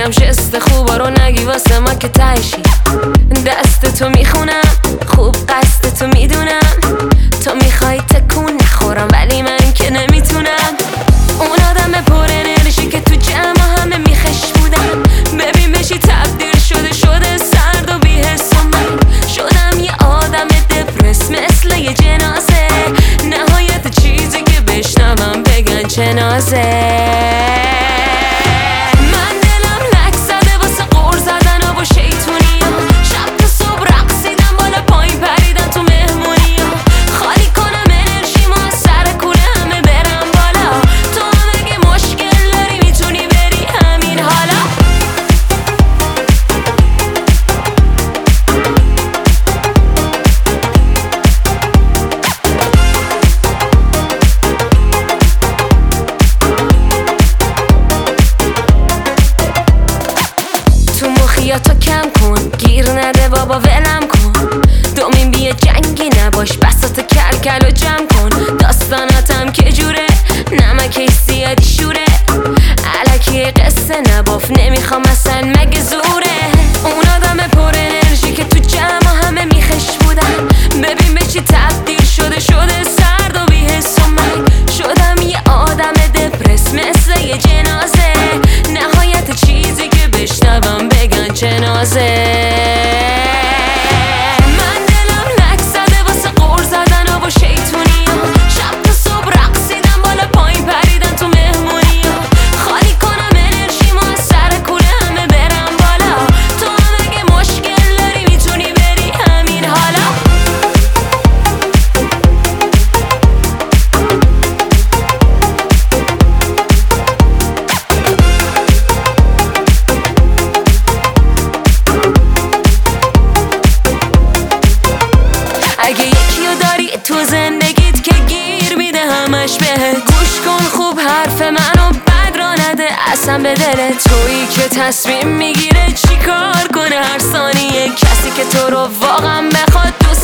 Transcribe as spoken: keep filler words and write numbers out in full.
میگم جست خوبا رو نگی واسه ما که تایشی. دست تو میخونم خوب قصد تو میدونم، تو میخوای تکون نخورم ولی من که نمیتونم. اون آدم پر انرژی که تو جمع همه میخش بودم، ببین بشی تبدیل شده شده سرد و بی‌حس و من شدم یه آدم دپرس مثل یه جنازه. نهایت چیزی که بشنوم بگن چه نازه. یا تو کم کن گیر نده بابا ولم کن، دومین بیه جنگی نباش بساط کلکل و جمع کن. داستاناتم که جوره نمکش زیادی شوره، علکی قصه نباف نمیخوام اصلا مگه زوره. اون آدم پر انرژی که تو جمع همه میخش بودن، ببین به چی تبدیل شده شده سرد و بی‌حس و من شدم یه آدم دپرس مثل یه جنازه. نهایت چیزی که بشنوم بگن چه نازه. اگه یکیو داری تو زندگیت که گیر میده همش بهت، گوش کن خوب حرف منو بد را نده اصلا به دلت. تویی که تصمیم میگیره چی کار کنه هر ثانیه، کسی که تو رو واقعا بخواد